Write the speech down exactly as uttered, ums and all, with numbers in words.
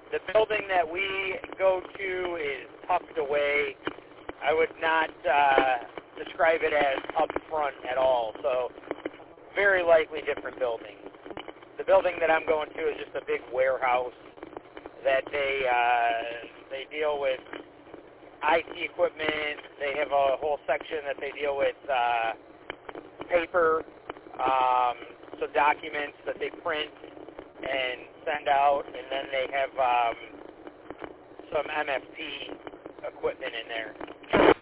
the building that we go to is tucked away. I would not uh, describe it as up front at all, so very likely different building. The building that I'm going to is just a big warehouse that they uh, they deal with I T equipment. They have a whole section that they deal with uh, paper, um, so documents that they print and send out, and then they have um, some M F P equipment in there.